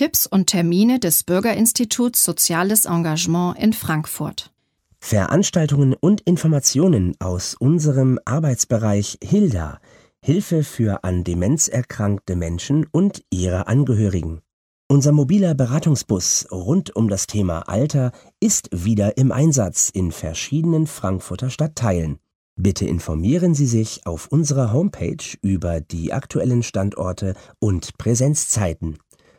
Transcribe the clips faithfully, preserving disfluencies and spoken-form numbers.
Tipps und Termine des Bürgerinstituts Soziales Engagement in Frankfurt. Veranstaltungen und Informationen aus unserem Arbeitsbereich Hilda, Hilfe für an Demenz erkrankte Menschen und ihre Angehörigen. Unser mobiler Beratungsbus rund um das Thema Alter ist wieder im Einsatz in verschiedenen Frankfurter Stadtteilen. Bitte informieren Sie sich auf unserer Homepage über die aktuellen Standorte und Präsenzzeiten.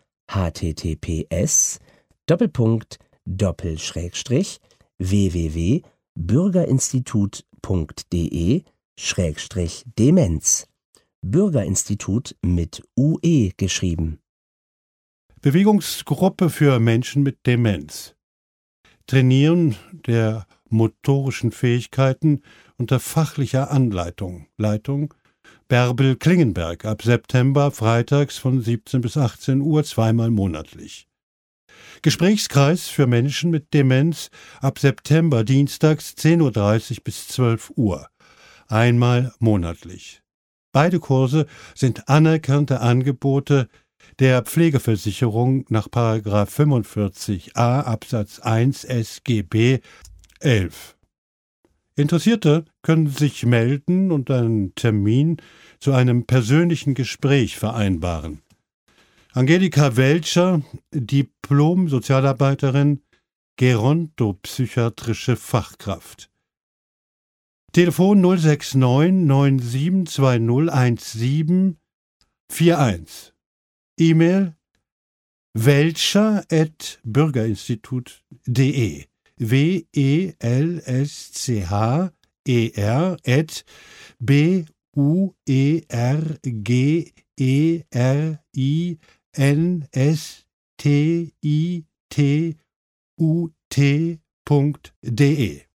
https Doppelpunkt Doppelschrägstrich www punkt bürgerinstitut punkt de Schrägstrich Demenz. Bürgerinstitut mit U E geschrieben. Bewegungsgruppe für Menschen mit Demenz. Trainieren der motorischen Fähigkeiten unter fachlicher Anleitung. Leitung Bärbel Klingenberg ab September freitags von siebzehn bis achtzehn Uhr zweimal monatlich. Gesprächskreis für Menschen mit Demenz ab September dienstags zehn Uhr dreißig bis zwölf Uhr. Einmal monatlich. Beide Kurse sind anerkannte Angebote der Pflegeversicherung nach Paragraph fünfundvierzig a Absatz eins S G B elf. Interessierte können sich melden und einen Termin zu einem persönlichen Gespräch vereinbaren. Angelika Welcher, Diplom-Sozialarbeiterin, gerontopsychiatrische Fachkraft. Telefon null sechs neun neun sieben zwei null eins sieben vier eins. E-Mail welcher at bürgerinstitut punkt de. W E L S C H E R at B U E R G E R I N S T I T U T punkt de.